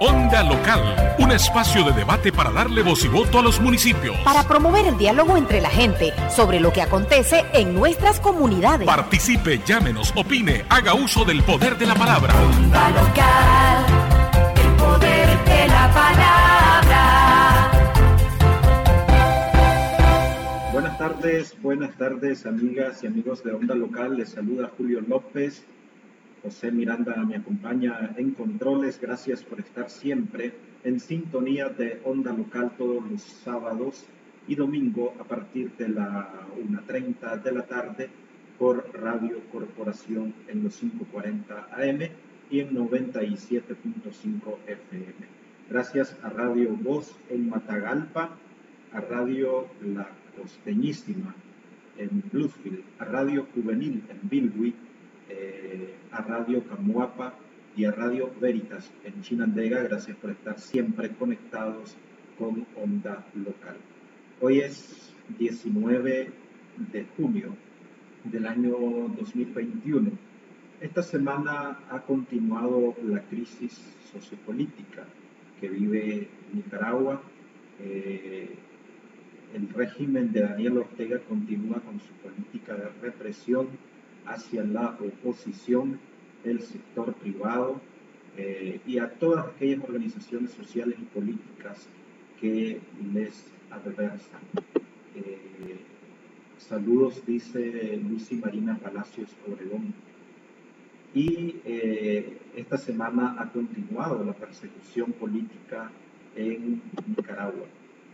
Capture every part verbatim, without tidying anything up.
Onda Local, un espacio de debate para darle voz y voto a los municipios. Para promover el diálogo entre la gente sobre lo que acontece en nuestras comunidades. Participe, llámenos, opine, haga uso del poder de la palabra. Onda Local, el poder de la palabra. Buenas tardes, buenas tardes, amigas y amigos de Onda Local. Les saluda Julio López. José Miranda me acompaña en controles. Gracias por estar siempre en sintonía de Onda Local todos los sábados y domingo a partir de la una treinta de la tarde por Radio Corporación en los quinientos cuarenta A M y en noventa y siete punto cinco F M. Gracias a Radio Voz en Matagalpa, a Radio La Costeñísima en Bluefield, a Radio Juvenil en Bilwi, Eh, a Radio Camuapa y a Radio Veritas en Chinandega. Gracias por estar siempre conectados con Onda Local. Hoy es diecinueve de junio del año dos mil veintiuno. Esta semana ha continuado la crisis sociopolítica que vive Nicaragua. Eh, el régimen de Daniel Ortega continúa con su política de represión hacia la oposición, el sector privado eh, y a todas aquellas organizaciones sociales y políticas que les adversan. Eh, saludos, dice Lucy Marina Palacios Obregón. Y eh, esta semana ha continuado la persecución política en Nicaragua.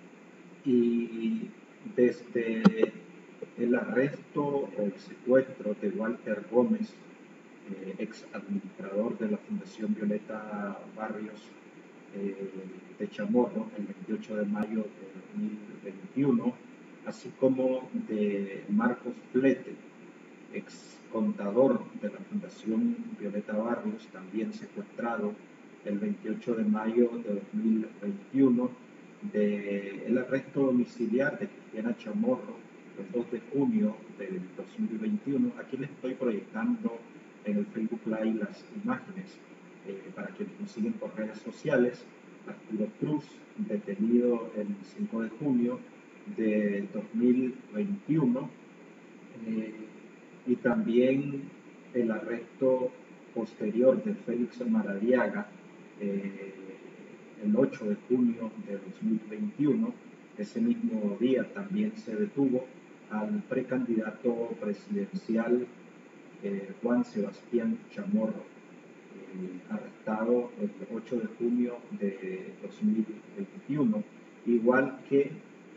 Y desde el arresto o el secuestro de Walter Gómez, eh, ex administrador de la Fundación Violeta Barrios eh, de Chamorro, el veintiocho de mayo de dos mil veintiuno, así como de Marcos Flete, ex contador de la Fundación Violeta Barrios, también secuestrado el veintiocho de mayo de dos mil veintiuno, del arresto domiciliar de Cristiana Chamorro el dos de junio del dos mil veintiuno. Aquí les estoy proyectando en el Facebook Live las imágenes eh, para quienes nos siguen por redes sociales. Arturo Cruz, detenido el cinco de junio de dos mil veintiuno, eh, y también el arresto posterior de Félix Maradiaga eh, el ocho de junio de dos mil veintiuno. Ese mismo día también se detuvo al precandidato presidencial eh, Juan Sebastián Chamorro, eh, arrestado el ocho de junio de dos mil veintiuno, igual que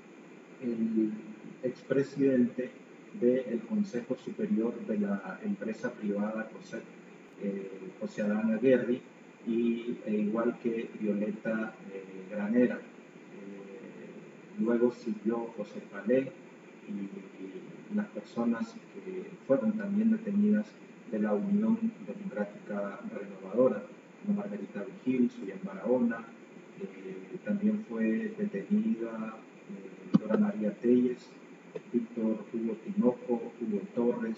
el expresidente del Consejo Superior de la empresa privada COSET, eh, José Adán Aguirre, y e igual que Violeta eh, Granera. Eh, luego siguió José Palé y las personas que fueron también detenidas de la Unión Democrática Renovadora, como Margarita Vigil, Surian Barahona, eh, también fue detenida eh, Dora María Telles, Víctor Hugo Tinoco, Hugo Torres,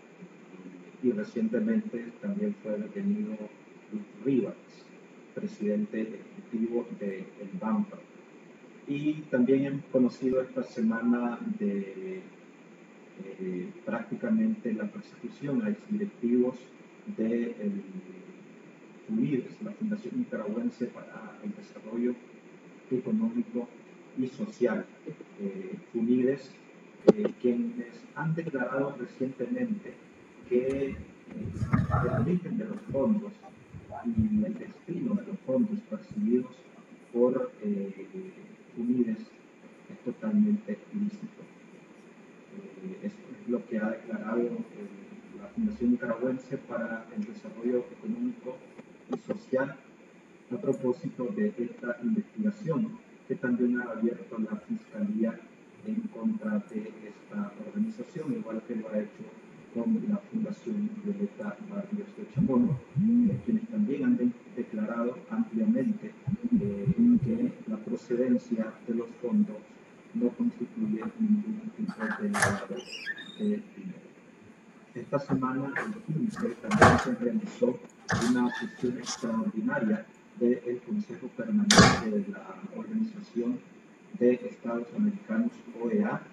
y, y recientemente también fue detenido Luis Rivas, presidente ejecutivo del BAMPA. Y también hemos conocido esta semana de eh, prácticamente la persecución a exdirectivos de FUNIDES, la Fundación Nicaragüense para el Desarrollo Económico y Social. Eh, FUNIDES, eh, quienes han declarado recientemente que eh, el origen de los fondos y el destino de los fondos percibidos por eh, FUNIDES es totalmente ilícito. Eh, esto es lo que ha declarado eh, la Fundación Nicaragüense para el Desarrollo Económico y Social a propósito de esta investigación que también ha abierto la Fiscalía en contra de esta organización, igual que lo ha hecho con la Fundación Violeta Barrios de Chamorro, eh, quienes también han de declarado ampliamente eh, que la procedencia de los fondos no constituye ningún tipo de lavado de dinero. Esta semana, el quince, también se realizó una sesión extraordinaria del Consejo permanente de la Organización de Estados Americanos, O E A,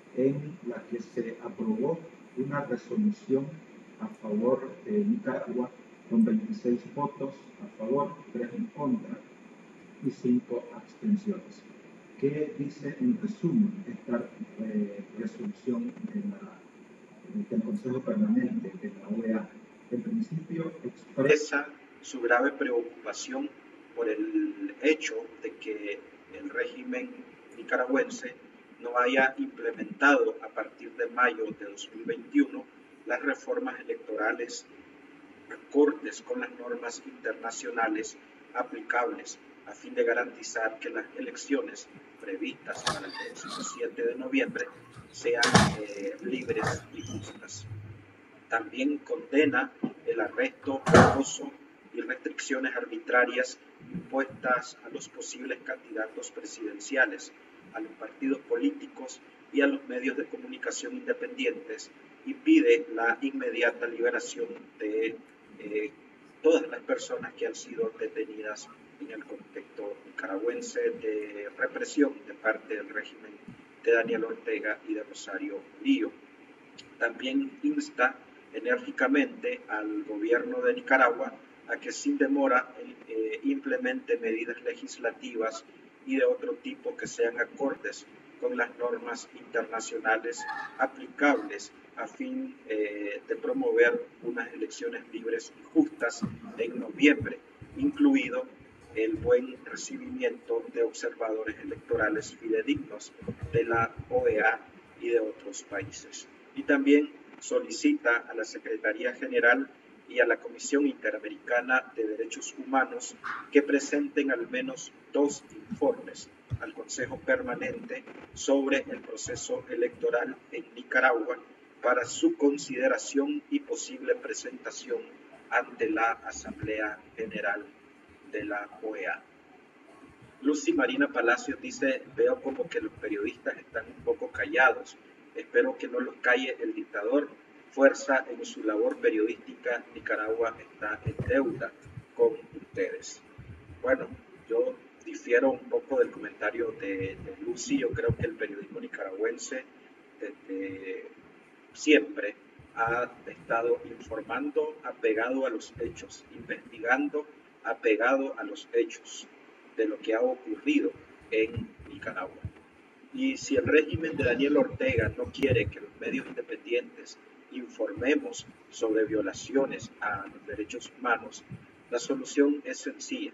en la que se aprobó una resolución a favor de Nicaragua con veintiséis votos a favor, tres en contra y cinco abstenciones. ¿Qué dice en resumen esta eh, resolución de la, del Consejo Permanente de la O E A? En principio expresa su grave preocupación por el hecho de que el régimen nicaragüense no haya implementado a partir de mayo de dos mil veintiuno las reformas electorales acordes con las normas internacionales aplicables a fin de garantizar que las elecciones previstas para el próximo siete de noviembre sean eh, libres y justas. También condena el arresto, acoso y restricciones arbitrarias impuestas a los posibles candidatos presidenciales, a los partidos políticos y a los medios de comunicación independientes, y pide la inmediata liberación de eh, todas las personas que han sido detenidas en el contexto nicaragüense de represión de parte del régimen de Daniel Ortega y de Rosario Murillo. También insta enérgicamente al gobierno de Nicaragua a que sin demora eh, implemente medidas legislativas y de otro tipo que sean acordes con las normas internacionales aplicables a fin eh, de promover unas elecciones libres y justas en noviembre, incluido el buen recibimiento de observadores electorales fidedignos de la O E A y de otros países. Y también solicita a la Secretaría General y a la Comisión Interamericana de Derechos Humanos que presenten al menos dos informes al Consejo Permanente sobre el proceso electoral en Nicaragua para su consideración y posible presentación ante la Asamblea General de la O E A. Lucy Marina Palacios dice: veo como que los periodistas están un poco callados. Espero que no los calle el dictador. Fuerza en su labor periodística. Nicaragua está en deuda con ustedes. Bueno, yo difiero un poco del comentario de, de Lucy. Yo creo que el periodismo nicaragüense desde siempre ha estado informando apegado a los hechos, investigando apegado a los hechos de lo que ha ocurrido en Nicaragua. Y si el régimen de Daniel Ortega no quiere que los medios independientes informemos sobre violaciones a los derechos humanos, la solución es sencilla: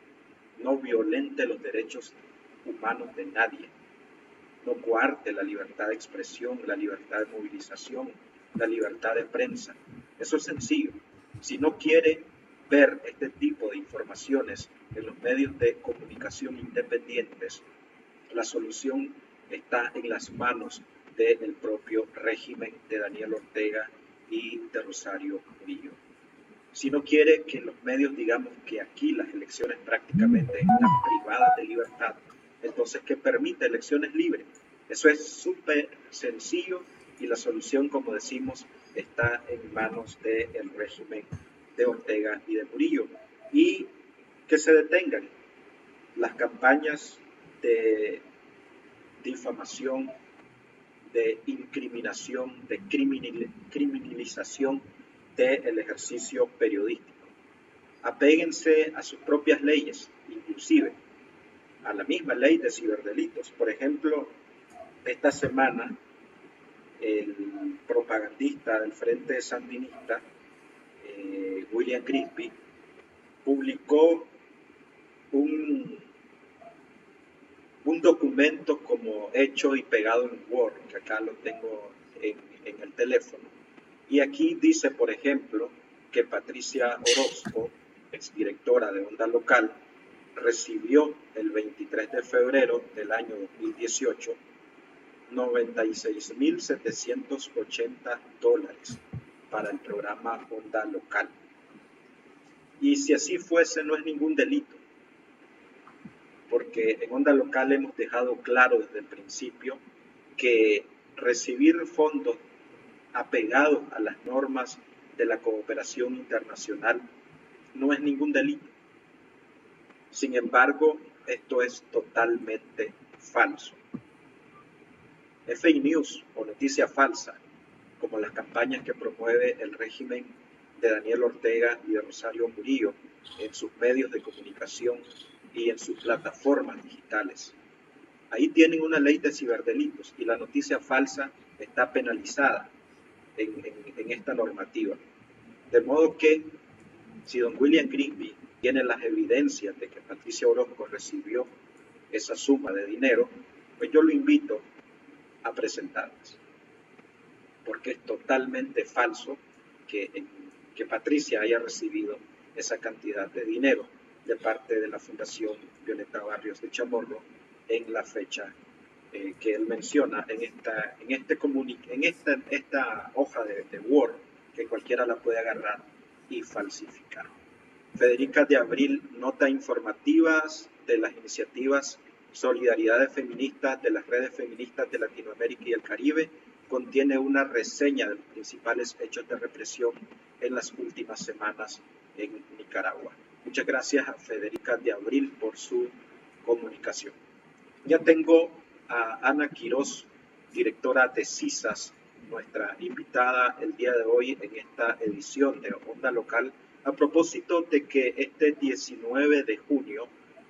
no violente los derechos humanos de nadie, no coarte la libertad de expresión, la libertad de movilización, la libertad de prensa. Eso es sencillo. Si no quiere ver este tipo de informaciones en los medios de comunicación independientes, la solución está en las manos del propio régimen de Daniel Ortega y de Rosario Murillo. Si no quiere que los medios digamos que aquí las elecciones prácticamente están privadas de libertad, entonces que permita elecciones libres. Eso es súper sencillo y la solución, como decimos, está en manos del régimen de Ortega y de Murillo. Y que se detengan las campañas de difamación, de incriminación, de criminalización del ejercicio periodístico. Apéguense a sus propias leyes, inclusive a la misma ley de ciberdelitos. Por ejemplo, esta semana el propagandista del Frente Sandinista, eh, William Crispy, publicó un, un documento como hecho y pegado en Word, que acá lo tengo en, en el teléfono. Y aquí dice, por ejemplo, que Patricia Orozco, exdirectora de Onda Local, recibió el veintitrés de febrero del año dos mil dieciocho noventa y seis mil setecientos ochenta dólares para el programa Onda Local. Y si así fuese, no es ningún delito, porque en Onda Local hemos dejado claro desde el principio que recibir fondos apegados a las normas de la cooperación internacional no es ningún delito. Sin embargo, esto es totalmente falso. Es fake news o noticia falsa, como las campañas que promueve el régimen de Daniel Ortega y de Rosario Murillo en sus medios de comunicación y en sus plataformas digitales. Ahí tienen una ley de ciberdelitos y la noticia falsa está penalizada en, en, en esta normativa. De modo que si don William Grisby tiene las evidencias de que Patricia Orozco recibió esa suma de dinero, pues yo lo invito a presentarlas. Porque es totalmente falso que, que Patricia haya recibido esa cantidad de dinero de parte de la Fundación Violeta Barrios de Chamorro en la fecha eh, que él menciona en esta, en este en esta, esta hoja de, de Word, que cualquiera la puede agarrar y falsificar. Federica de Abril, nota informativas de las iniciativas Solidaridades Feministas de las redes feministas de Latinoamérica y el Caribe, contiene una reseña de los principales hechos de represión en las últimas semanas en Nicaragua. Muchas gracias a Federica de Abril por su comunicación. Ya tengo a Ana Quiroz, directora de CISAS, nuestra invitada el día de hoy en esta edición de Onda Local, a propósito de que este diecinueve de junio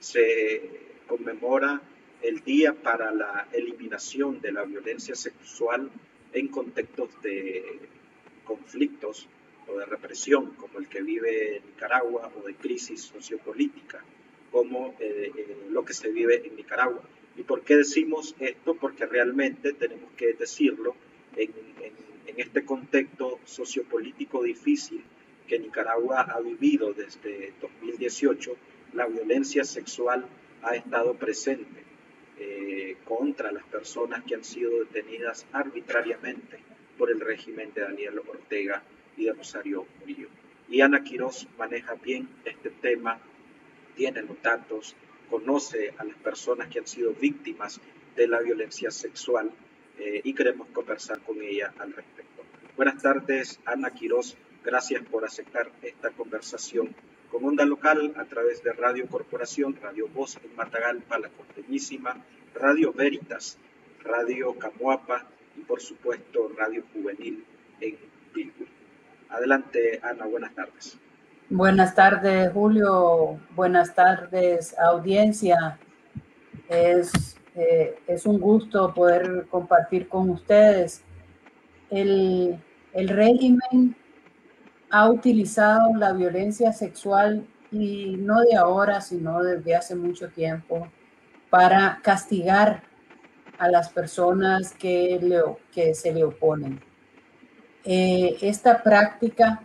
se conmemora el Día para la Eliminación de la Violencia Sexual en contextos de conflictos o de represión como el que vive Nicaragua o de crisis sociopolítica como eh, eh, lo que se vive en Nicaragua. ¿Y por qué decimos esto? Porque realmente tenemos que decirlo en, en, en este contexto sociopolítico difícil que Nicaragua ha vivido desde dos mil dieciocho. La violencia sexual ha estado presente eh, contra las personas que han sido detenidas arbitrariamente por el régimen de Daniel Ortega y de Rosario Murillo. Y Ana Quiroz maneja bien este tema, tiene los datos, conoce a las personas que han sido víctimas de la violencia sexual eh, y queremos conversar con ella al respecto. Buenas tardes, Ana Quiroz. Gracias por aceptar esta conversación con Onda Local a través de Radio Corporación, Radio Voz en Matagalpa, La Costeñísima, Radio Veritas, Radio Camuapa y por supuesto Radio Juvenil en Pilgul. Adelante, Ana, buenas tardes. Buenas tardes, Julio. Buenas tardes, audiencia. Es, eh, es un gusto poder compartir con ustedes. El, el régimen ha utilizado la violencia sexual, y no de ahora, sino desde hace mucho tiempo, para castigar a las personas que, le, que se le oponen. Eh, esta práctica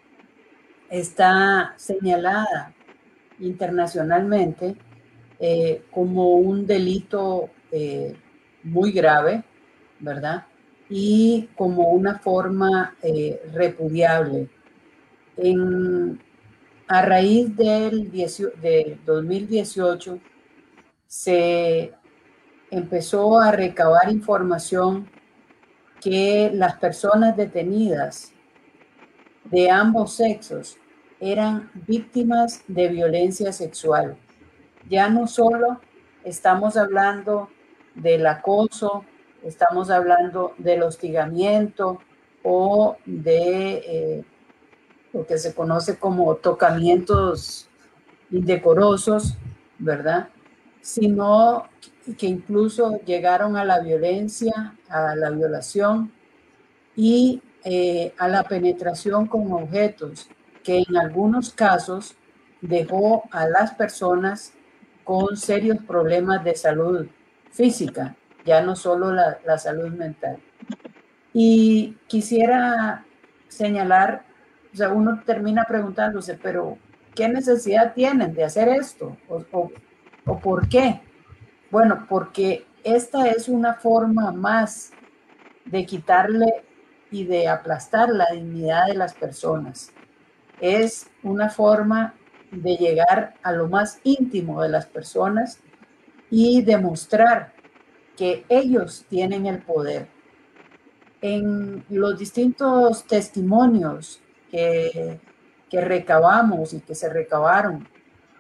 está señalada internacionalmente eh, como un delito eh, muy grave, ¿verdad? Y como una forma eh, repudiable. En, a raíz del, del dos mil dieciocho se empezó a recabar información que las personas detenidas de ambos sexos eran víctimas de violencia sexual. Ya no solo estamos hablando del acoso, estamos hablando del hostigamiento o de eh, lo que se conoce como tocamientos indecorosos, ¿verdad? Sino que incluso llegaron a la violencia, a la violación y eh, a la penetración con objetos, que en algunos casos dejó a las personas con serios problemas de salud física, ya no solo la, la salud mental. Y quisiera señalar, o sea, uno termina preguntándose, pero ¿qué necesidad tienen de hacer esto? ¿O, o, o por qué? Bueno, porque esta es una forma más de quitarle y de aplastar la dignidad de las personas. Es una forma de llegar a lo más íntimo de las personas y demostrar que ellos tienen el poder. En los distintos testimonios que, que recabamos y que se recabaron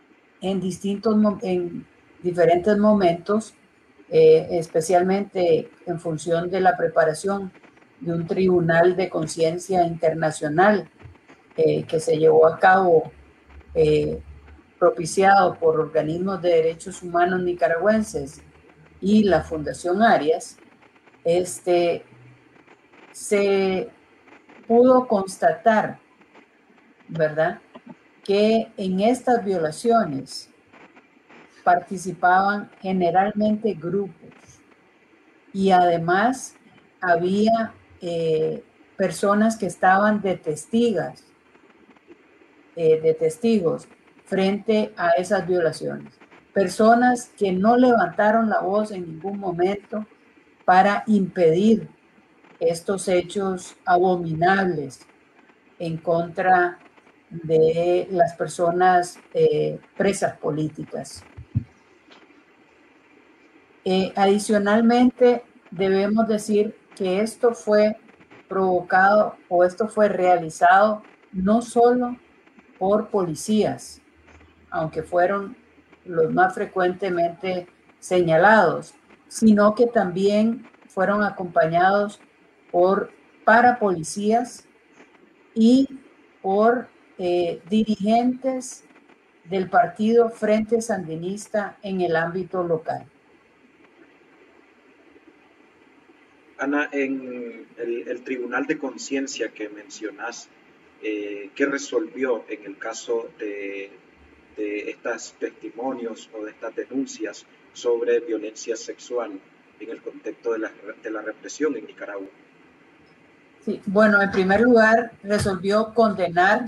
en distintos, en diferentes momentos, eh, especialmente en función de la preparación de un tribunal de conciencia internacional eh, que se llevó a cabo eh, propiciado por organismos de derechos humanos nicaragüenses y la Fundación Arias, este, se pudo constatar, ¿verdad?, que en estas violaciones participaban generalmente grupos y además había eh, personas que estaban de testigas, eh, de testigos frente a esas violaciones. Personas que no levantaron la voz en ningún momento para impedir estos hechos abominables en contra de las personas eh, presas políticas. Eh, adicionalmente, debemos decir que esto fue provocado o esto fue realizado no solo por policías, aunque fueron los más frecuentemente señalados, sino que también fueron acompañados por parapolicías y por eh, dirigentes del partido Frente Sandinista en el ámbito local. Ana, en el, el Tribunal de Conciencia que mencionas, eh, ¿qué resolvió en el caso de, de estos testimonios o de estas denuncias sobre violencia sexual en el contexto de la, de la represión en Nicaragua? Sí, bueno, en primer lugar, resolvió condenar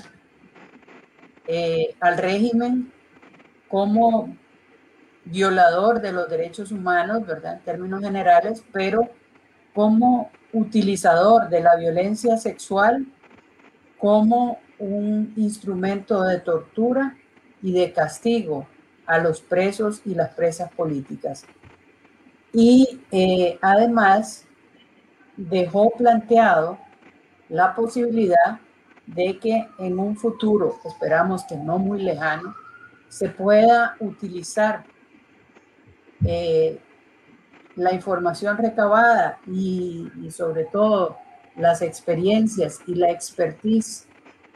eh, al régimen como violador de los derechos humanos, ¿verdad?, en términos generales, pero como utilizador de la violencia sexual como un instrumento de tortura y de castigo a los presos y las presas políticas. Y eh, además dejó planteado la posibilidad de que en un futuro, esperamos que no muy lejano, se pueda utilizar eh, la información recabada y, y sobre todo las experiencias y la expertise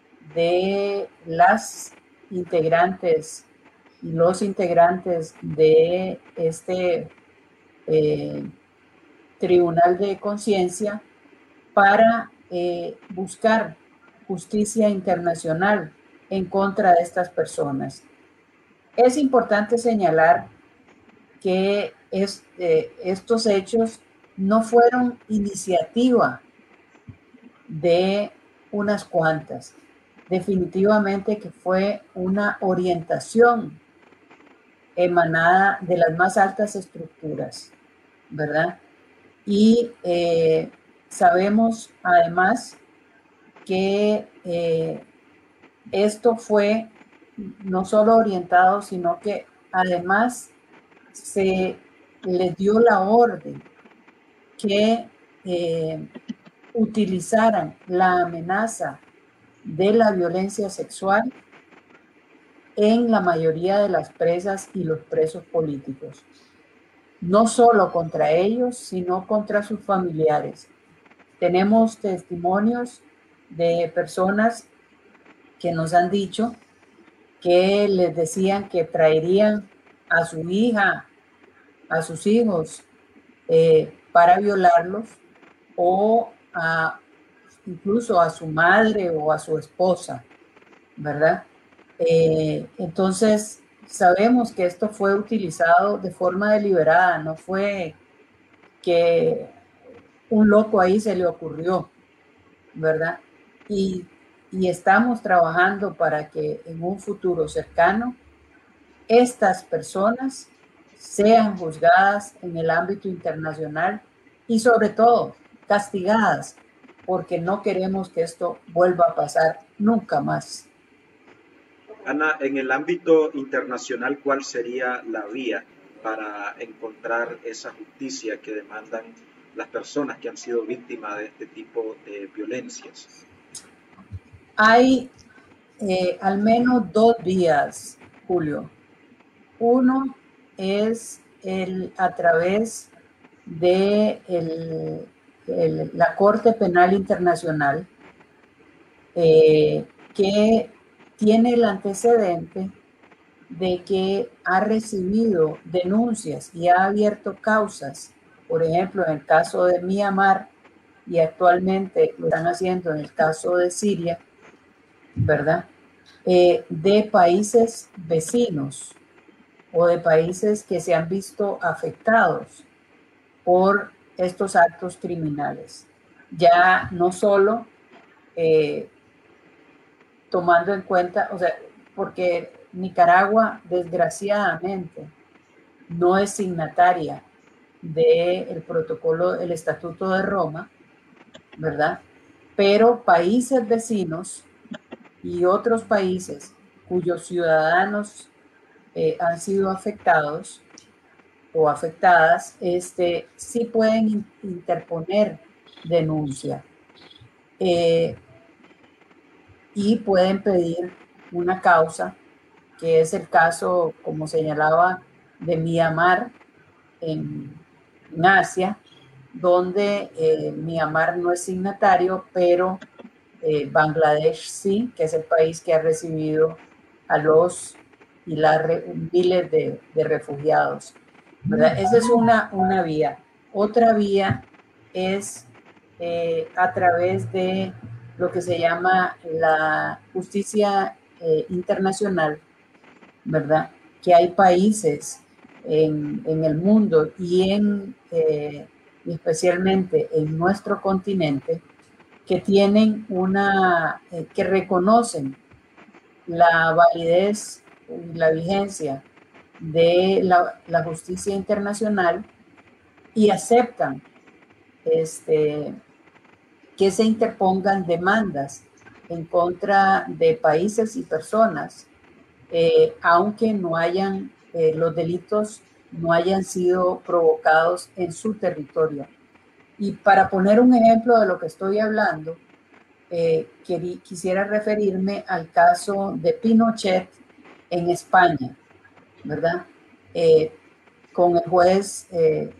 de las integrantes y los integrantes de este eh, Tribunal de Conciencia para eh, buscar justicia internacional en contra de estas personas. Es importante señalar que es, eh, estos hechos no fueron iniciativa de unas cuantas, definitivamente que fue una orientación emanada de las más altas estructuras, ¿verdad? Y eh, sabemos además que eh, esto fue no solo orientado, sino que además se les dio la orden que eh, utilizaran la amenaza de la violencia sexual en la mayoría de las presas y los presos políticos. No solo contra ellos, sino contra sus familiares. Tenemos testimonios de personas que nos han dicho que les decían que traerían a su hija, a sus hijos, eh, para violarlos, o a, incluso a su madre o a su esposa, ¿verdad? Eh, entonces, sabemos que esto fue utilizado de forma deliberada, no fue que un loco ahí se le ocurrió, ¿verdad? Y, y estamos trabajando para que en un futuro cercano estas personas sean juzgadas en el ámbito internacional y sobre todo castigadas, porque no queremos que esto vuelva a pasar nunca más. Ana, en el ámbito internacional, ¿cuál sería la vía para encontrar esa justicia que demandan las personas que han sido víctimas de este tipo de violencias? Hay eh, al menos dos vías, Julio. Uno es el, a través de el, el, la Corte Penal Internacional, eh, que tiene el antecedente de que ha recibido denuncias y ha abierto causas, por ejemplo, en el caso de Myanmar, y actualmente lo están haciendo en el caso de Siria, ¿verdad? Eh, de países vecinos o de países que se han visto afectados por estos actos criminales. Ya no solo eh, tomando en cuenta, o sea, porque Nicaragua, desgraciadamente, no es signataria del protocolo, el Estatuto de Roma, ¿verdad? Pero países vecinos y otros países cuyos ciudadanos eh, han sido afectados o afectadas, este, sí pueden interponer denuncia eh, y pueden pedir una causa, que es el caso, como señalaba, de Myanmar en, en Asia, donde eh, Myanmar no es signatario, pero eh, Bangladesh sí, que es el país que ha recibido a los y las miles de, de refugiados, ¿verdad? Esa es una, una vía. Otra vía es eh, a través de lo que se llama la justicia eh, internacional, ¿verdad? Que hay países en, en el mundo y en, eh, especialmente en nuestro continente, que tienen una, eh, que reconocen la validez y la vigencia de la, la justicia internacional y aceptan este, que se interpongan demandas en contra de países y personas, eh, aunque no hayan, eh, los delitos no hayan sido provocados en su territorio. Y para poner un ejemplo de lo que estoy hablando, eh, querí, quisiera referirme al caso de Pinochet en España, ¿verdad? Eh, con el juez eh,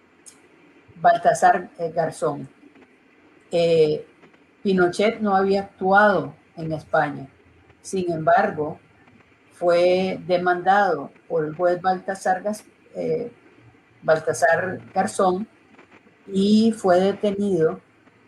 Baltasar Garzón. Eh, Pinochet no había actuado en España. Sin embargo, fue demandado por el juez Baltasar, eh, Baltasar Garzón y fue detenido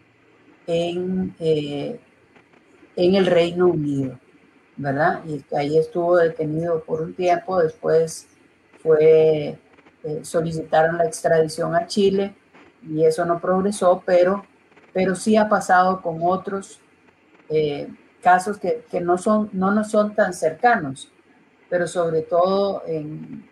en, eh, en el Reino Unido, ¿verdad? Y ahí estuvo detenido por un tiempo. Después fue, eh, solicitaron la extradición a Chile y eso no progresó, pero, pero sí ha pasado con otros eh, casos que, que no, son, no nos son tan cercanos, pero sobre todo en,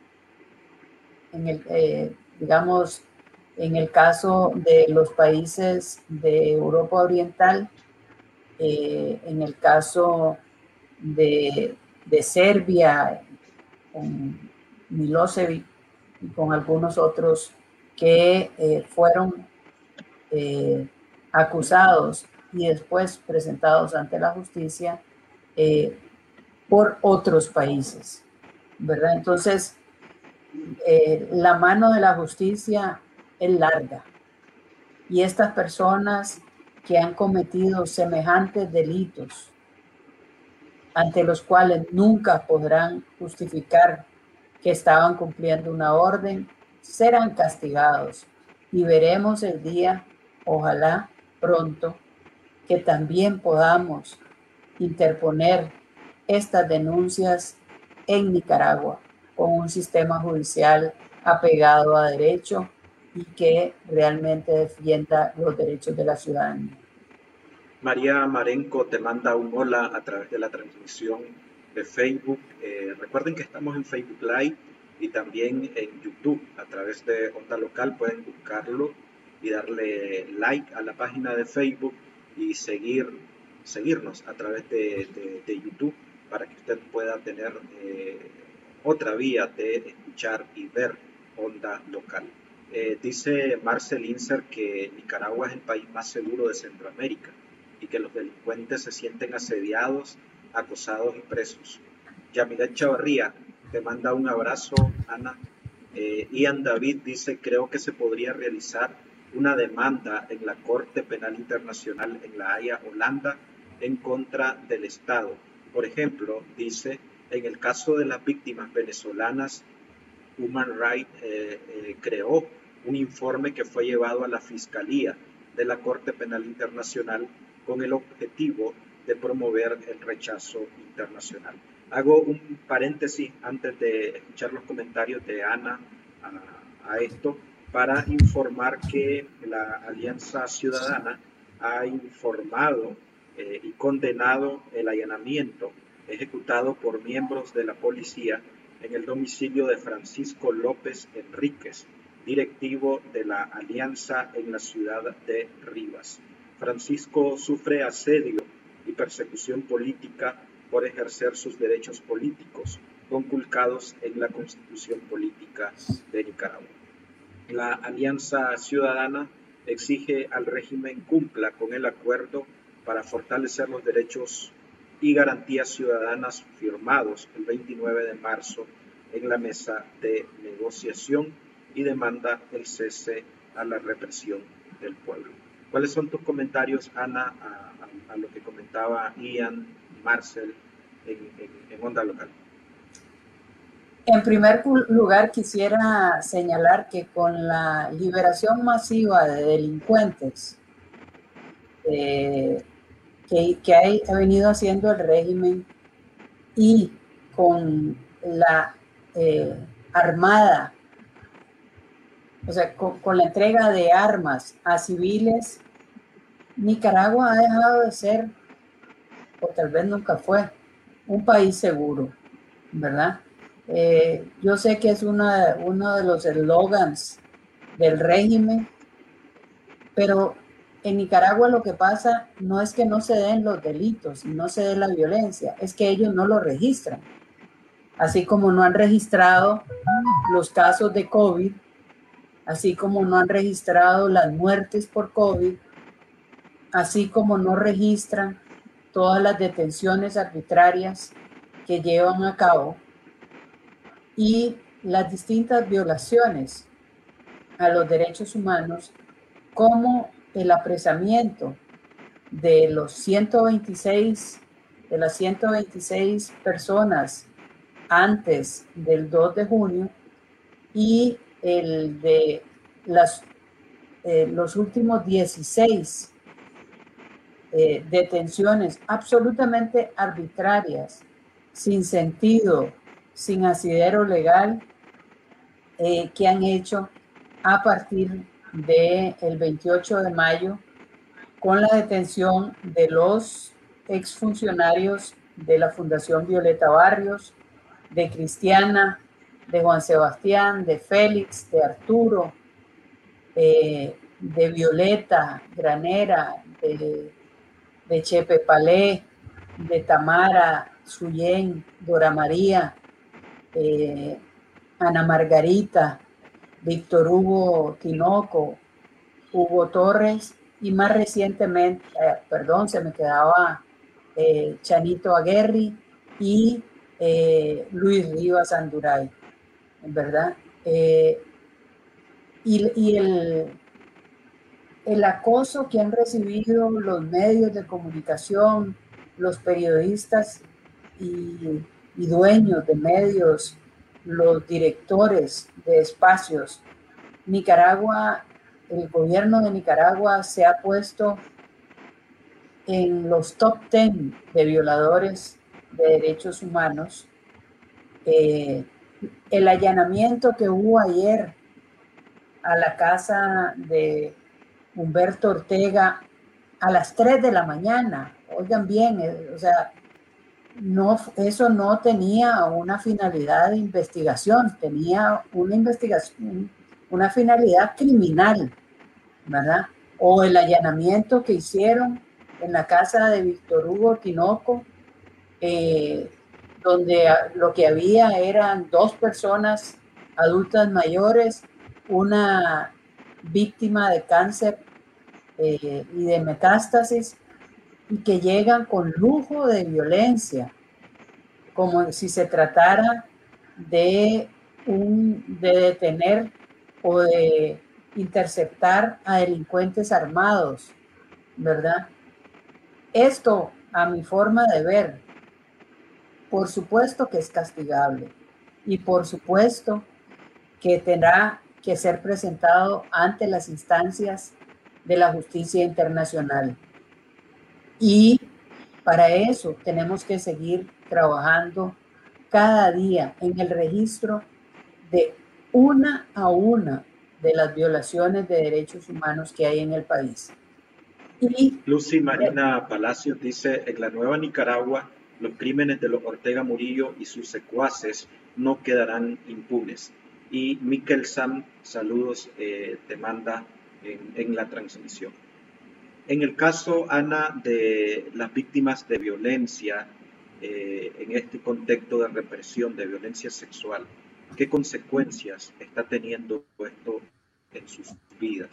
en el, eh, digamos, en el caso de los países de Europa Oriental, eh, en el caso de, de Serbia, con Milosevic y con algunos otros que eh, fueron eh, acusados y después presentados ante la justicia eh, por otros países, ¿verdad? Entonces, eh, la mano de la justicia es larga y estas personas que han cometido semejantes delitos, ante los cuales nunca podrán justificar que estaban cumpliendo una orden, serán castigados y veremos el día, ojalá pronto, que también podamos interponer estas denuncias en Nicaragua con un sistema judicial apegado a derecho y que realmente defienda los derechos de la ciudadanía. María Marenco te manda un hola a través de la transmisión de Facebook. Eh, recuerden que estamos en Facebook Live y también en YouTube a través de Onda Local. Pueden buscarlo y darle like a la página de Facebook y seguir, seguirnos a través de, de, de YouTube para que usted pueda tener eh, otra vía de escuchar y ver Onda Local. Eh, dice Marcel Inser que Nicaragua es el país más seguro de Centroamérica y que los delincuentes se sienten asediados, acosados y presos. Yamilet Chavarría, te manda un abrazo, Ana. Eh, Ian David dice, creo que se podría realizar una demanda en la Corte Penal Internacional en La Haya, Holanda, en contra del Estado. Por ejemplo, dice, en el caso de las víctimas venezolanas, Human Rights eh, eh, creó un informe que fue llevado a la Fiscalía de la Corte Penal Internacional con el objetivo de promover el rechazo internacional. Hago un paréntesis antes de escuchar los comentarios de Ana a, a esto, para informar que la Alianza Ciudadana ha informado eh, y condenado el allanamiento ejecutado por miembros de la policía en el domicilio de Francisco López Enríquez, directivo de la Alianza en la ciudad de Rivas. Francisco sufre asedio y persecución política por ejercer sus derechos políticos conculcados en la Constitución Política de Nicaragua. La Alianza Ciudadana exige al régimen cumpla con el acuerdo para fortalecer los derechos y garantías ciudadanas firmados el veintinueve de marzo en la mesa de negociación y demanda el cese a la represión del pueblo. ¿Cuáles son tus comentarios, Ana, a, a, a lo que comentaba Ian, Marcel en, en, en Onda Local? En primer lugar, quisiera señalar que con la liberación masiva de delincuentes eh, que, que ha, ha venido haciendo el régimen y con la eh, armada, o sea, con, con la entrega de armas a civiles, Nicaragua ha dejado de ser, o tal vez nunca fue, un país seguro, ¿verdad? Eh, yo sé que es una, uno de los eslogans del régimen, pero en Nicaragua lo que pasa no es que no se den los delitos y no se dé la violencia, es que ellos no lo registran. Así como no han registrado los casos de COVID, así como no han registrado las muertes por COVID, así como no registran todas las detenciones arbitrarias que llevan a cabo y las distintas violaciones a los derechos humanos, como el apresamiento de los ciento veintiséis, de las ciento veintiséis personas antes del dos de junio y el de las, eh, los últimos dieciséis eh, detenciones absolutamente arbitrarias, sin sentido, sin asidero legal, eh, que han hecho a partir del veintiocho de mayo con la detención de los exfuncionarios de la Fundación Violeta Barrios, de Cristiana, de Juan Sebastián, de Félix, de Arturo, eh, de Violeta Granera, de, de Chepe Palé, de Tamara Suyén, Dora María, eh, Ana Margarita, Víctor Hugo Tinoco, Hugo Torres y más recientemente, eh, perdón, se me quedaba eh, Chanito Aguerri y eh, Luis Rivas Anduray, ¿verdad? Eh, y y el, el acoso que han recibido los medios de comunicación, los periodistas y, y dueños de medios, los directores de espacios. Nicaragua, el gobierno de Nicaragua se ha puesto en los top ten de violadores de derechos humanos. Eh, el allanamiento que hubo ayer a la casa de Humberto Ortega a las tres de la mañana, oigan bien, eh, o sea, no, eso no tenía una finalidad de investigación, tenía una investigación, una finalidad criminal, ¿verdad? O el allanamiento que hicieron en la casa de Víctor Hugo Tinoco, eh, donde lo que había eran dos personas adultas mayores, una víctima de cáncer eh, y de metástasis, y que llegan con lujo de violencia, como si se tratara de, un, de detener o de interceptar a delincuentes armados, ¿verdad? Esto, a mi forma de ver, por supuesto que es castigable y por supuesto que tendrá que ser presentado ante las instancias de la justicia internacional. Y para eso tenemos que seguir trabajando cada día en el registro de una a una de las violaciones de derechos humanos que hay en el país. Y Lucy Marina Palacios dice, en la nueva Nicaragua, los crímenes de los Ortega Murillo y sus secuaces no quedarán impunes. Y Miquel Sam, saludos, eh, te manda en, en la transmisión. En el caso, Ana, de las víctimas de violencia, eh, en este contexto de represión, de violencia sexual, ¿qué consecuencias está teniendo esto en sus vidas?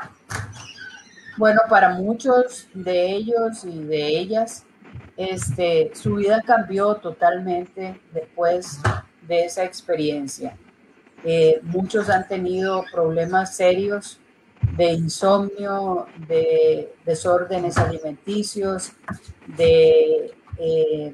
Bueno, para muchos de ellos y de ellas, este, su vida cambió totalmente después de esa experiencia. Eh, muchos han tenido problemas serios de insomnio, de desórdenes alimenticios, de eh,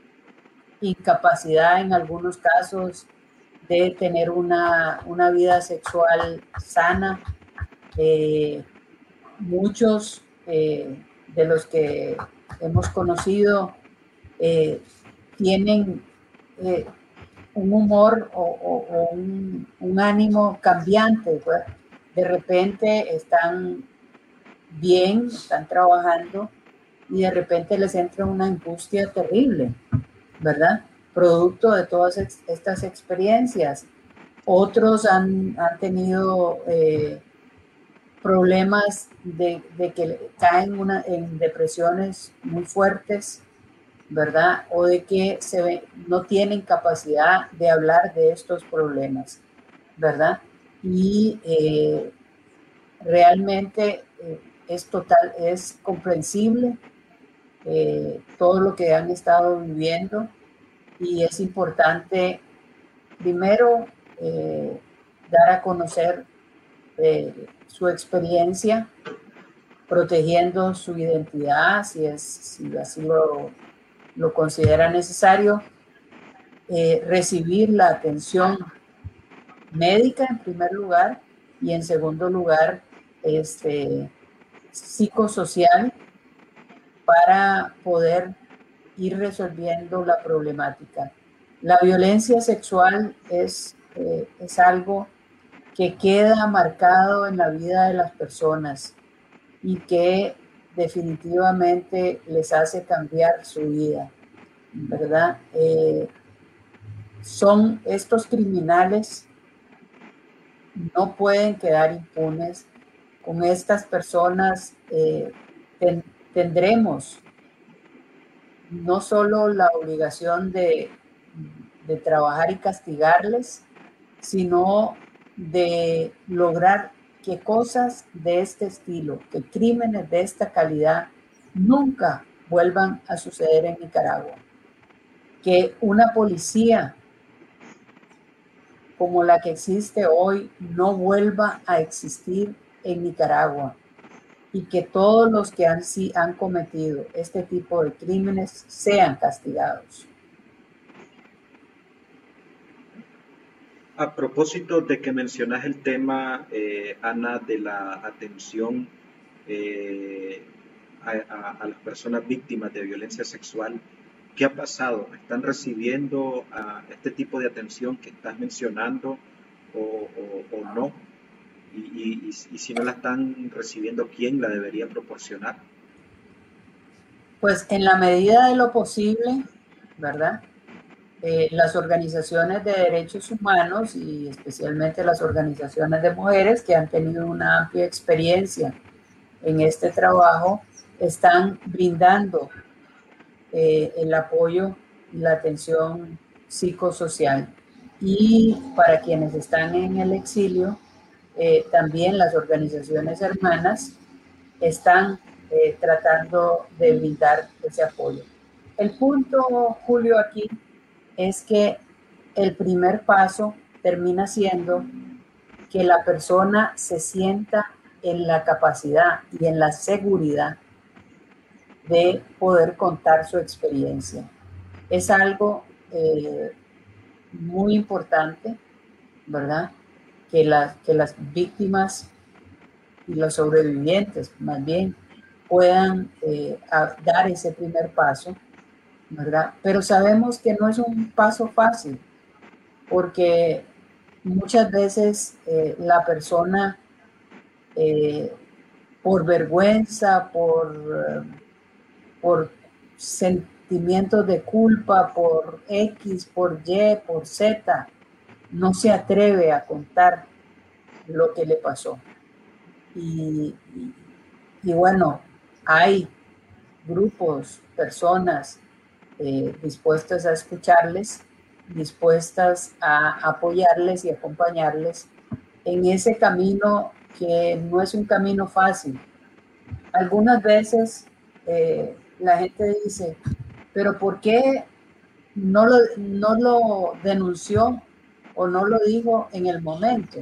incapacidad en algunos casos de tener una, una vida sexual sana. Eh, muchos eh, de los que hemos conocido eh, tienen eh, un humor o, o, o un, un ánimo cambiante, pues. De repente están bien, están trabajando y de repente les entra una angustia terrible, ¿verdad? Producto de todas estas experiencias. Otros han, han tenido eh, problemas de, de que caen una, en depresiones muy fuertes, ¿verdad? O de que se ve, no tienen capacidad de hablar de estos problemas, ¿verdad? Y eh, realmente eh, es total, es comprensible eh, todo lo que han estado viviendo y es importante primero eh, dar a conocer eh, su experiencia, protegiendo su identidad si, es, si así lo, lo considera necesario, eh, recibir la atención médica en primer lugar y en segundo lugar este, psicosocial para poder ir resolviendo la problemática. La violencia sexual es, eh, es algo que queda marcado en la vida de las personas y que definitivamente les hace cambiar su vida, ¿verdad? Eh, son estos criminales no pueden quedar impunes. Con estas personas eh, ten, tendremos no solo la obligación de, de trabajar y castigarles, sino de lograr que cosas de este estilo, que crímenes de esta calidad nunca vuelvan a suceder en Nicaragua. Que una policía como la que existe hoy no vuelva a existir en Nicaragua y que todos los que han, sí, han cometido este tipo de crímenes sean castigados. A propósito de que mencionas el tema, eh, Ana, de la atención eh, a, a, a las personas víctimas de violencia sexual, ¿qué ha pasado? ¿Están recibiendo uh, este tipo de atención que estás mencionando o, o, o no? Y, y, y si no la están recibiendo, ¿quién la debería proporcionar? Pues en la medida de lo posible, ¿verdad? Eh, las organizaciones de derechos humanos y especialmente las organizaciones de mujeres que han tenido una amplia experiencia en este trabajo están brindando Eh, el apoyo y la atención psicosocial. Y para quienes están en el exilio, eh, también las organizaciones hermanas están eh, tratando de brindar ese apoyo. El punto, Julio, aquí es que el primer paso termina siendo que la persona se sienta en la capacidad y en la seguridad de poder contar su experiencia. Es algo eh, muy importante, ¿verdad? Que, la, que las víctimas y los sobrevivientes, más bien, puedan eh, dar ese primer paso, ¿verdad? Pero sabemos que no es un paso fácil, porque muchas veces eh, la persona, eh, por vergüenza, por, por sentimientos de culpa, por X, por Y, por Z, no se atreve a contar lo que le pasó. Y, y, y bueno, hay grupos, personas eh, dispuestas a escucharles, dispuestas a apoyarles y acompañarles en ese camino que no es un camino fácil. Algunas veces eh, la gente dice, pero ¿por qué no lo, no lo denunció o no lo dijo en el momento?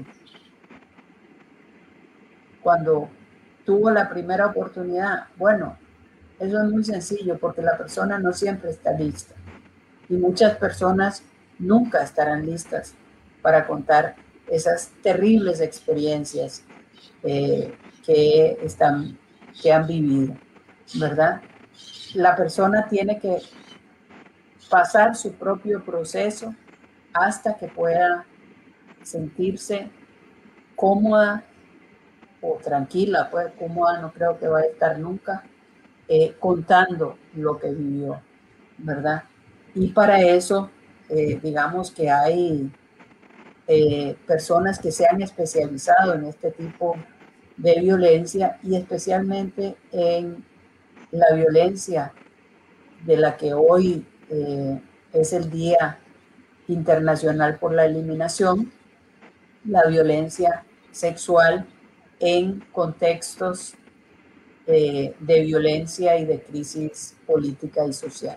Cuando tuvo la primera oportunidad. Bueno, eso es muy sencillo porque la persona no siempre está lista y muchas personas nunca estarán listas para contar esas terribles experiencias eh, que, están, que han vivido, ¿verdad? La persona tiene que pasar su propio proceso hasta que pueda sentirse cómoda o tranquila, pues cómoda no creo que va a estar nunca, eh, contando lo que vivió, ¿verdad? Y para eso, eh, digamos que hay eh, personas que se han especializado en este tipo de violencia y especialmente en la violencia de la que hoy eh, es el Día Internacional por la Eliminación, la violencia sexual en contextos eh, de violencia y de crisis política y social.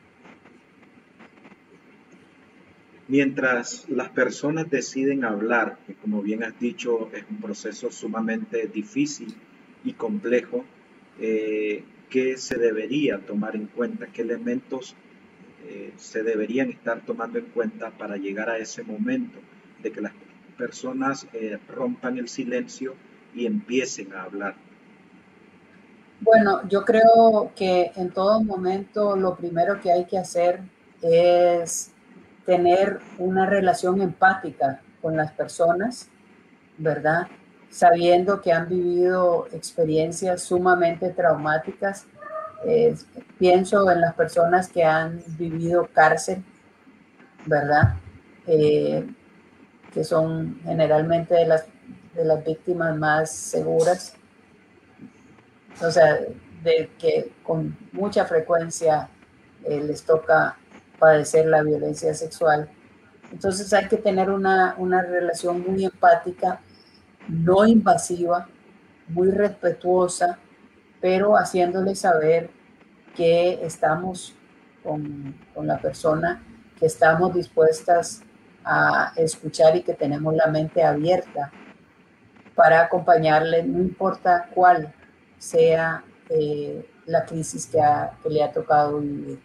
Mientras las personas deciden hablar, que como bien has dicho es un proceso sumamente difícil y complejo, eh, ¿qué se debería tomar en cuenta? ¿Qué elementos eh, se deberían estar tomando en cuenta para llegar a ese momento de que las personas eh, rompan el silencio y empiecen a hablar? Bueno, yo creo que en todo momento lo primero que hay que hacer es tener una relación empática con las personas, ¿verdad? Sabiendo que han vivido experiencias sumamente traumáticas. Eh, pienso en las personas que han vivido cárcel, ¿verdad? Eh, que son generalmente de las, de las víctimas más seguras. O sea, de que con mucha frecuencia eh, les toca padecer la violencia sexual. Entonces hay que tener una, una relación muy empática, no invasiva, muy respetuosa, pero haciéndole saber que estamos con, con la persona, que estamos dispuestas a escuchar y que tenemos la mente abierta para acompañarle, no importa cuál sea eh, la crisis que, ha, que le ha tocado vivir.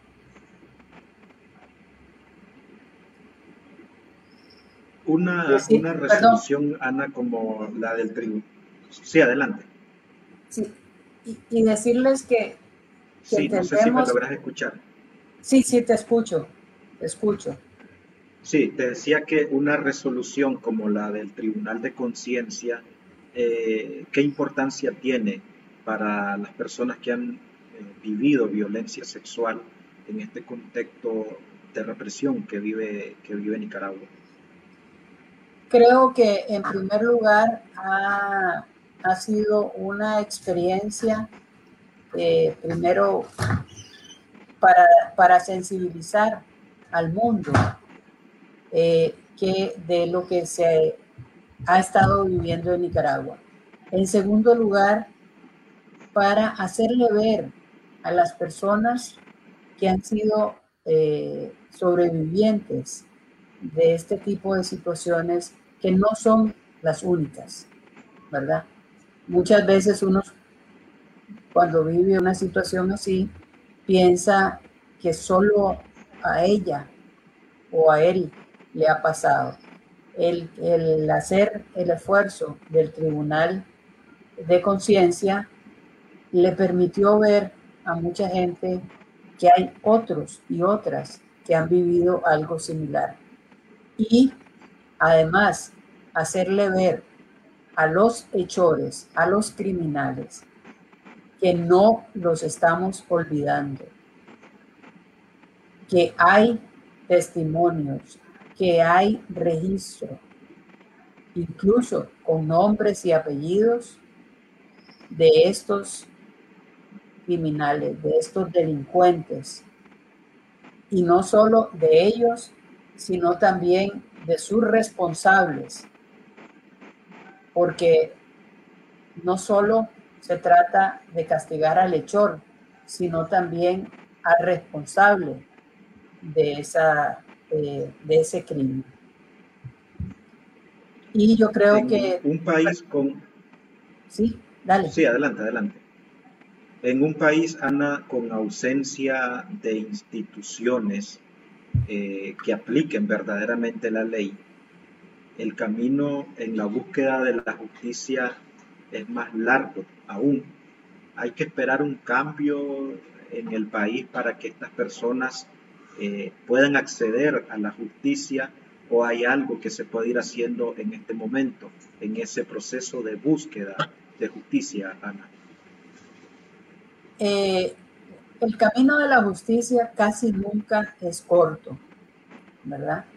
Una, Decir, una resolución, perdón, Ana, como la del tribunal. Sí, adelante. sí, y, y decirles que, que Sí, no sé si me entendemos. logras escuchar. Sí, sí, te escucho, te escucho. Sí, te decía que una resolución como la del Tribunal de Conciencia, eh, ¿qué importancia tiene para las personas que han eh, vivido violencia sexual en este contexto de represión que vive, que vive Nicaragua? Creo que en primer lugar ha, ha sido una experiencia, eh, primero para, para sensibilizar al mundo eh, que de lo que se ha estado viviendo en Nicaragua. En segundo lugar, para hacerle ver a las personas que han sido eh, sobrevivientes de este tipo de situaciones que no son las únicas, ¿verdad? Muchas veces uno, cuando vive una situación así, piensa que solo a ella o a él le ha pasado. El, el hacer el esfuerzo del Tribunal de Conciencia le permitió ver a mucha gente que hay otros y otras que han vivido algo similar. Y además hacerle ver a los hechores, a los criminales, que no los estamos olvidando, que hay testimonios, que hay registro, incluso con nombres y apellidos de estos criminales, de estos delincuentes, y no solo de ellos, sino también de sus responsables, porque no solo se trata de castigar al hechor, sino también al responsable de, esa, eh, de ese crimen. Y yo creo en que... un país con... Sí, dale. Sí, adelante, adelante. En un país, Ana, con ausencia de instituciones eh, que apliquen verdaderamente la ley, el camino en la búsqueda de la justicia es más largo aún. Hay que esperar un cambio en el país para que estas personas eh, puedan acceder a la justicia, o hay algo que se puede ir haciendo en este momento, en ese proceso de búsqueda de justicia, Ana. Eh, el camino de la justicia casi nunca es corto, ¿verdad?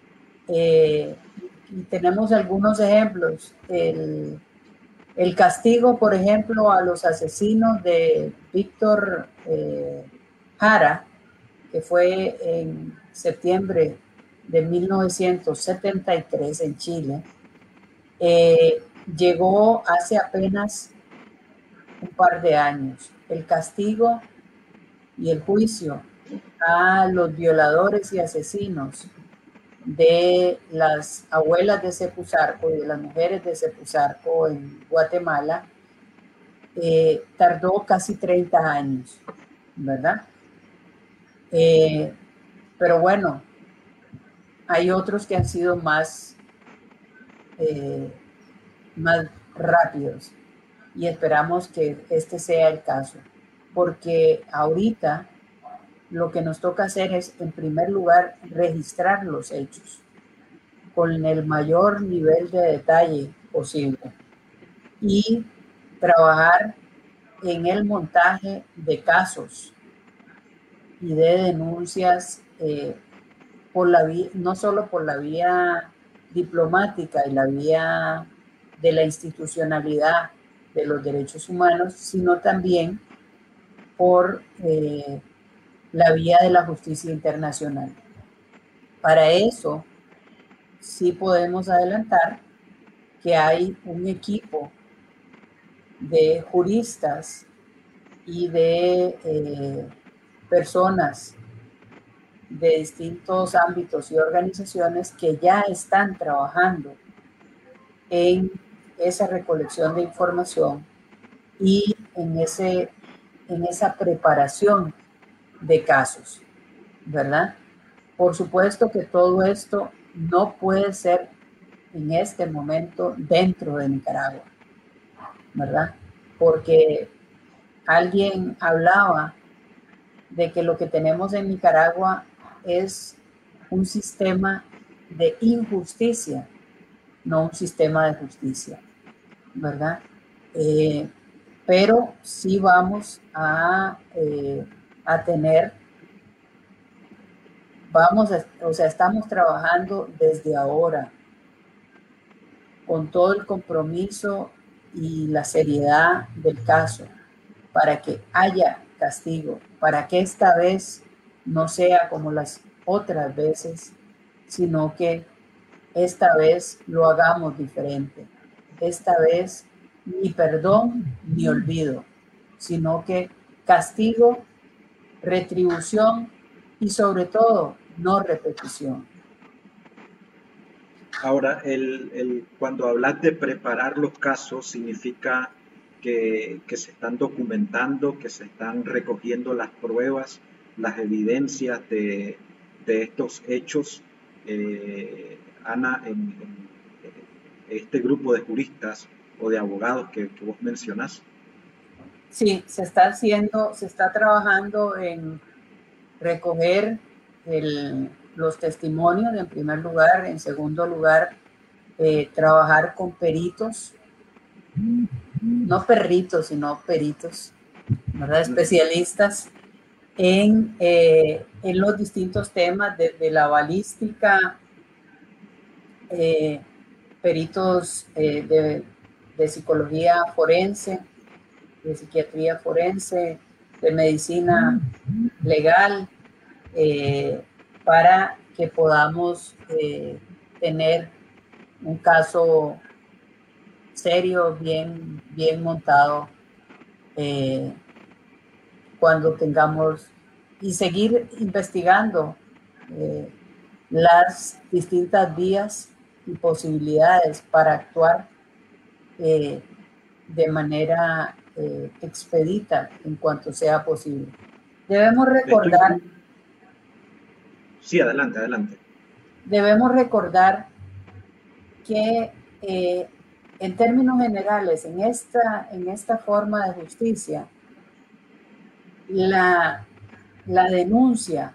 Eh, y tenemos algunos ejemplos. El, el castigo, por ejemplo, a los asesinos de Víctor eh, Jara, que fue en septiembre de mil novecientos setenta y tres en Chile, eh, llegó hace apenas un par de años. El castigo y el juicio a los violadores y asesinos de las abuelas de Cepuzarco y de las mujeres de Cepuzarco en Guatemala eh, tardó casi treinta años, ¿verdad? Eh, pero bueno, hay otros que han sido más, eh, más rápidos, y esperamos que este sea el caso, porque ahorita lo que nos toca hacer es, en primer lugar, registrar los hechos con el mayor nivel de detalle posible y trabajar en el montaje de casos y de denuncias eh, por la vía, no solo por la vía diplomática y la vía de la institucionalidad de los derechos humanos, sino también por eh, la vía de la justicia internacional. Para eso, sí podemos adelantar que hay un equipo de juristas y de eh, personas de distintos ámbitos y organizaciones que ya están trabajando en esa recolección de información y en, ese, en esa preparación de casos, ¿verdad? Por supuesto que todo esto no puede ser en este momento dentro de Nicaragua, ¿verdad? Porque alguien hablaba de que lo que tenemos en Nicaragua es un sistema de injusticia, no un sistema de justicia, ¿verdad? Eh, pero sí vamos a, eh, a tener, vamos a, o sea, estamos trabajando desde ahora con todo el compromiso y la seriedad del caso para que haya castigo, para que esta vez no sea como las otras veces, sino que esta vez lo hagamos diferente. Esta vez ni perdón ni olvido, sino que castigo, retribución y sobre todo no repetición. Ahora, el, el, cuando hablas de preparar los casos, significa que, que se están documentando, que se están recogiendo las pruebas, las evidencias de, de estos hechos. Eh, Ana, en, en, este grupo de juristas o de abogados que, que vos mencionás. Sí, se está haciendo, se está trabajando en recoger el, los testimonios en primer lugar, en segundo lugar, eh, trabajar con peritos, no perritos, sino peritos, ¿verdad? Especialistas en, eh, en los distintos temas, desde la balística, eh, peritos eh, de, de psicología forense, de psiquiatría forense, de medicina legal, eh, para que podamos eh, tener un caso serio, bien, bien montado, eh, cuando tengamos, y seguir investigando eh, las distintas vías y posibilidades para actuar eh, de manera eh, expedita en cuanto sea posible. Debemos recordar... Estoy... Sí, adelante, adelante. Debemos recordar que eh, en términos generales, en esta, en esta forma de justicia, la, la denuncia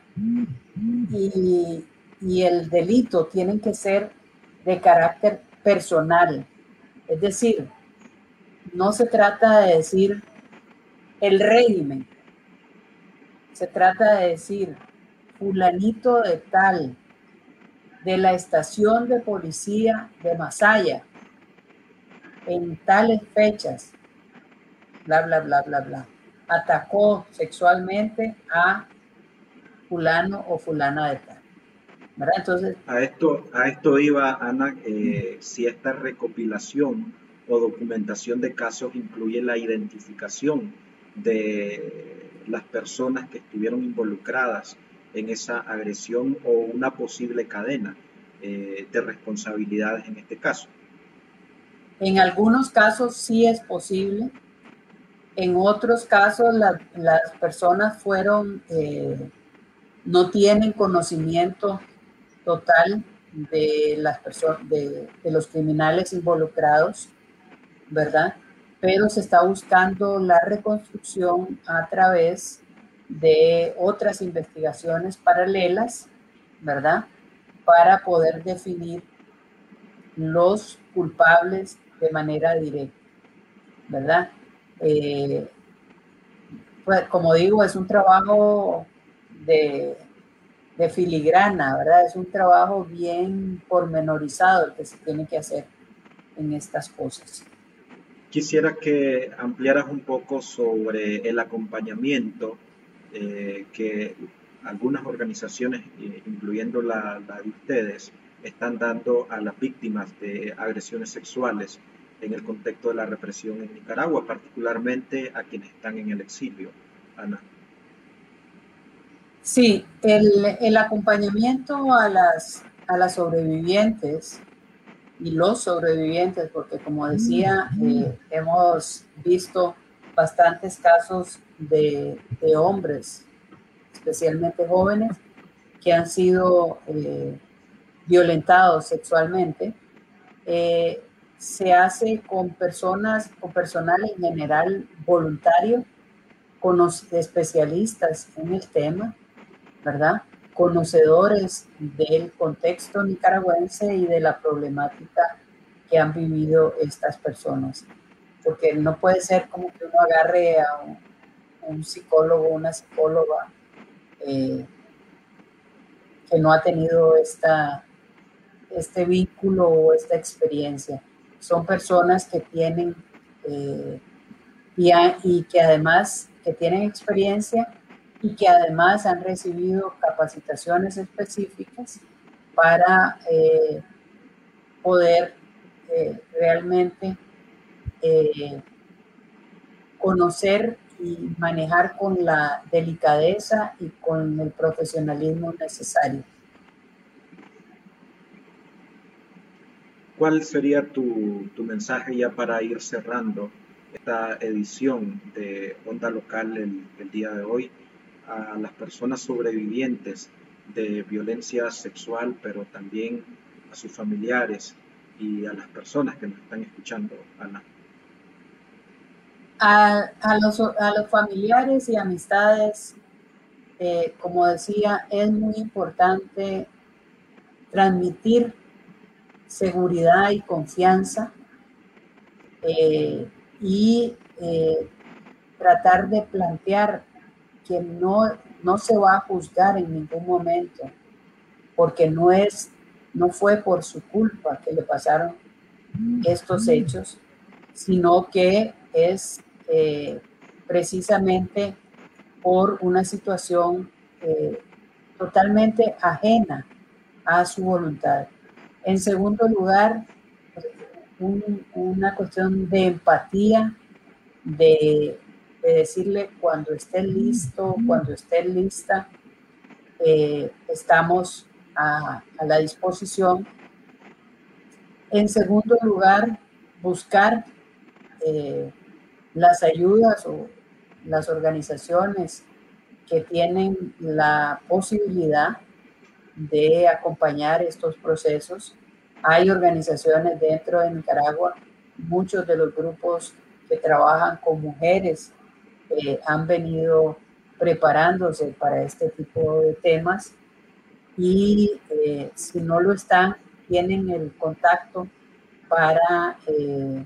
y, y el delito tienen que ser de carácter personal. Es decir, no se trata de decir el régimen, se trata de decir fulanito de tal, de la estación de policía de Masaya, en tales fechas, bla, bla, bla, bla, bla, atacó sexualmente a fulano o fulana de tal. ¿Verdad? Entonces, a esto, a esto iba, Ana, eh, si esta recopilación o documentación de casos incluye la identificación de las personas que estuvieron involucradas en esa agresión o una posible cadena eh, de responsabilidades en este caso. En algunos casos sí es posible. En otros casos la, las personas fueron, eh, no tienen conocimiento total de las personas, de, de los criminales involucrados, ¿verdad? Pero se está buscando la reconstrucción a través de otras investigaciones paralelas, ¿verdad? Para poder definir los culpables de manera directa, ¿verdad? Eh, pues, como digo, es un trabajo de, de filigrana, ¿verdad? Es un trabajo bien pormenorizado el que se tiene que hacer en estas cosas. Quisiera que ampliaras un poco sobre el acompañamiento eh, que algunas organizaciones, eh, incluyendo la, la de ustedes, están dando a las víctimas de agresiones sexuales en el contexto de la represión en Nicaragua, particularmente a quienes están en el exilio. Ana. Sí, el, el acompañamiento a las, a las sobrevivientes y los sobrevivientes, porque como decía, eh, hemos visto bastantes casos de, de hombres, especialmente jóvenes, que han sido eh, violentados sexualmente. Eh, se hace con personas, con personal en general voluntario, con los especialistas en el tema, ¿verdad? Conocedores del contexto nicaragüense y de la problemática que han vivido estas personas. Porque no puede ser como que uno agarre a un, un psicólogo o una psicóloga eh, que no ha tenido esta, este vínculo o esta experiencia. Son personas que tienen eh, y, a, y que además que tienen experiencia y que además han recibido capacitaciones específicas para eh, poder eh, realmente eh, conocer y manejar con la delicadeza y con el profesionalismo necesario. ¿Cuál sería tu, tu mensaje ya para ir cerrando esta edición de Onda Local el, el día de hoy a las personas sobrevivientes de violencia sexual, pero también a sus familiares y a las personas que nos están escuchando, Ana? A, a, los, a los familiares y amistades, eh, como decía, es muy importante transmitir seguridad y confianza eh, y eh, tratar de plantear que no, no se va a juzgar en ningún momento, porque no, es, no fue por su culpa que le pasaron estos hechos, sino que es eh, precisamente por una situación eh, totalmente ajena a su voluntad. En segundo lugar, un, una cuestión de empatía, de, de decirle cuando esté listo, cuando esté lista, eh, estamos a, a la disposición. En segundo lugar, buscar eh, las ayudas o las organizaciones que tienen la posibilidad de acompañar estos procesos. Hay organizaciones dentro de Nicaragua, muchos de los grupos que trabajan con mujeres eh, han venido preparándose para este tipo de temas y eh, si no lo están, tienen el contacto para eh,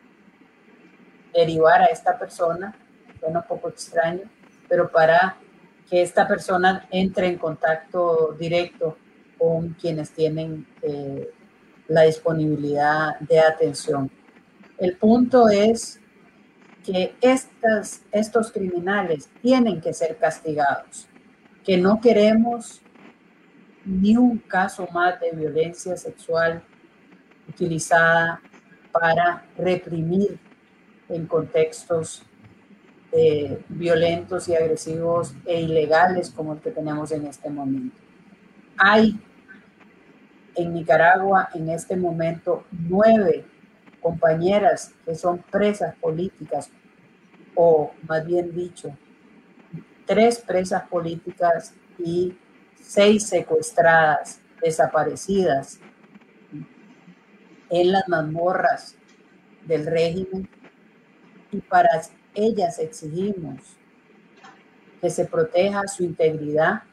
derivar a esta persona, suena un poco extraño, pero para que esta persona entre en contacto directo con quienes tienen eh, la disponibilidad de atención. El punto es que estas, estos criminales tienen que ser castigados, que no queremos ni un caso más de violencia sexual utilizada para reprimir en contextos eh, violentos y agresivos e ilegales como el que tenemos en este momento. Hay en Nicaragua en este momento nueve compañeras que son presas políticas, o más bien dicho, tres presas políticas y seis secuestradas, desaparecidas en las mazmorras del régimen, y para ellas exigimos que se proteja su integridad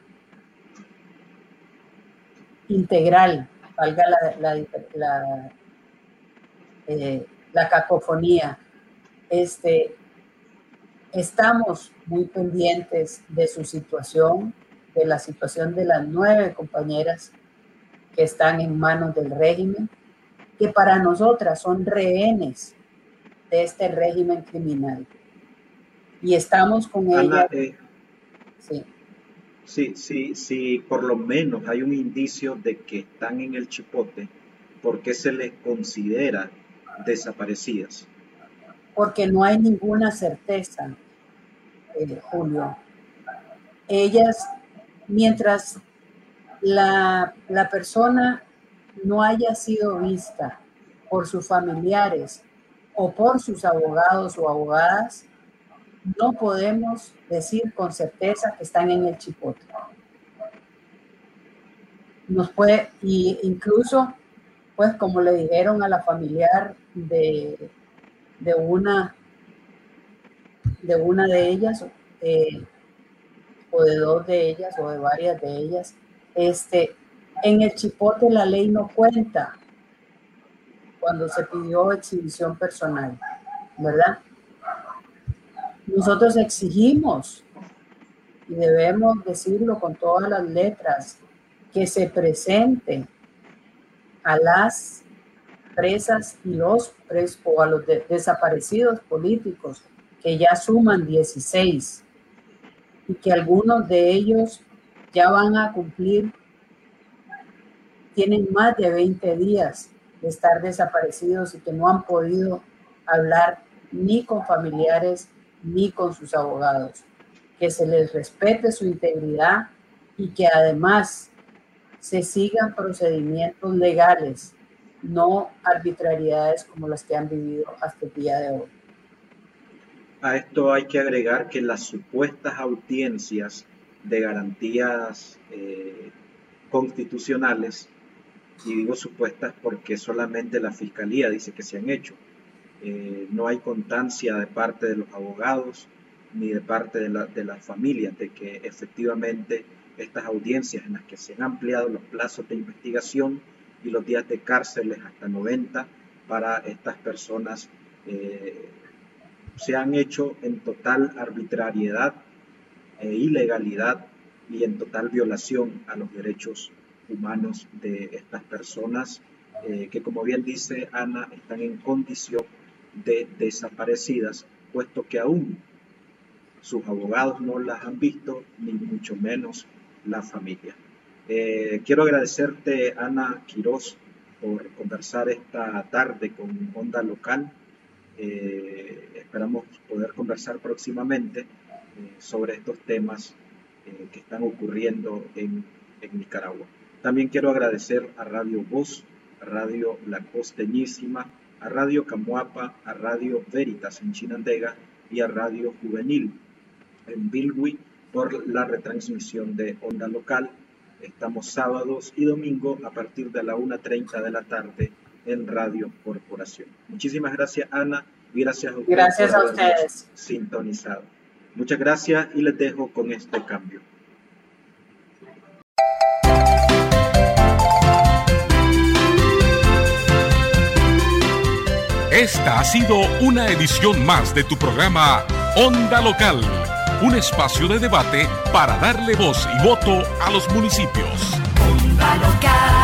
integral, valga la, la, la, eh, la cacofonía. Este, estamos muy pendientes de su situación, de la situación de las nueve compañeras que están en manos del régimen, que para nosotras son rehenes de este régimen criminal. Y estamos con Ana, ellas. Eh, sí. Sí, sí, sí, por lo menos hay un indicio de que están en el chipote, ¿por qué se les considera desaparecidas? Porque no hay ninguna certeza, eh, Julio. Ellas, mientras la, la persona no haya sido vista por sus familiares o por sus abogados o abogadas, no podemos decir con certeza que están en el chipote. Nos puede, y incluso, pues como le dijeron a la familiar de, de, una, de una de ellas, eh, o de dos de ellas, o de varias de ellas, este, en el chipote la ley no cuenta cuando se pidió exhibición personal, ¿verdad? Nosotros exigimos, y debemos decirlo con todas las letras, que se presente a las presas y los presos, o a los de, desaparecidos políticos, que ya suman dieciséis, y que algunos de ellos ya van a cumplir, tienen más de veinte días de estar desaparecidos y que no han podido hablar ni con familiares ni con sus abogados. Que se les respete su integridad y que además se sigan procedimientos legales no arbitrariedades como las que han vivido hasta el día de hoy. A esto hay que agregar que las supuestas audiencias de garantías eh, constitucionales, y digo supuestas porque solamente la Fiscalía dice que se han hecho, eh, no hay constancia de parte de los abogados ni de parte de la, de las familias de que efectivamente estas audiencias en las que se han ampliado los plazos de investigación y los días de cárceles hasta noventa para estas personas eh, se han hecho en total arbitrariedad e ilegalidad y en total violación a los derechos humanos de estas personas eh, que, como bien dice Ana, están en condición de desaparecidas, puesto que aún sus abogados no las han visto, ni mucho menos la familia. Eh, quiero agradecerte, Ana Quiroz, por conversar esta tarde con Onda Local. Eh, esperamos poder conversar próximamente eh, sobre estos temas eh, que están ocurriendo en, en Nicaragua. También quiero agradecer a Radio Voz, a Radio La Costeñísima, a Radio Camuapa, a Radio Veritas en Chinandega y a Radio Juvenil en Bilwi por la retransmisión de Onda Local. Estamos sábados y domingo a partir de la una treinta de la tarde en Radio Corporación. Muchísimas gracias, Ana, y gracias a ustedes. Gracias a ustedes. Sintonizado. Muchas gracias y les dejo con este cambio. Esta ha sido una edición más de tu programa Onda Local, un espacio de debate para darle voz y voto a los municipios. Onda Local.